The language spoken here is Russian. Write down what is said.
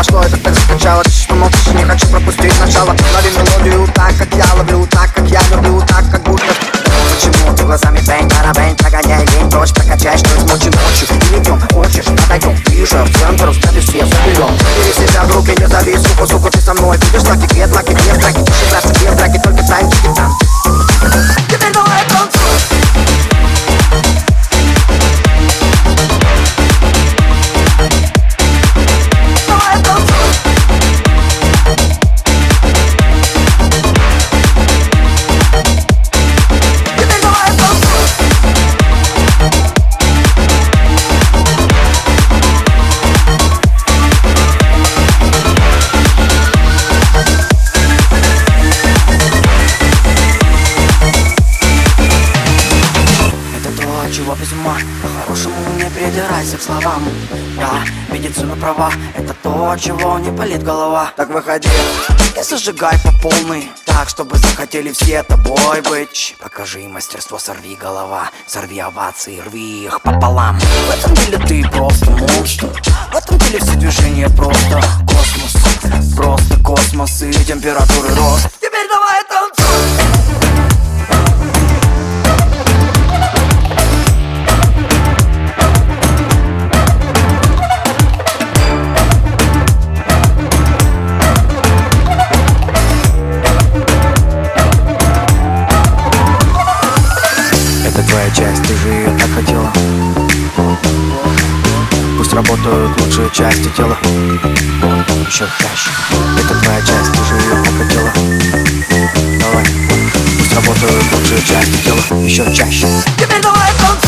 пошло, это так скачало. Ты что молчишь, не хочу пропустить начало. Лови мелодию так, как я ловлю, так, как я люблю, так, как будто. Почему ты глазами бэнь, прогоняй лень, прочь, прокачай, что измучен ночью. Или днем, хочешь, подойдем ближе, в центр, взгляды все заберем. Бери себя в руки, не зови, сука, ты со мной. Будешь лаки, без драки, тише трассы, без драки, только танчики там. Теперь давай танцуй. Чего без ума, по-хорошему не придирайся к словам. Да, медицина права, это то, чего не болит голова. Так выходи и зажигай по полной, так, чтобы захотели все тобой быть. Покажи мастерство, сорви голова, сорви овации, рви их пополам. В этом деле ты просто монстр, в этом деле все движения просто космос и температуры рост. Теперь давай танцуй. Твоя часть, ты же ее так хотела. Пусть работают лучшие части тела. Еще чаще. Это твоя часть, ты же ее так хотела. Давай. Пусть работают лучшие части тела. Еще чаще. Теперь давай танцуй.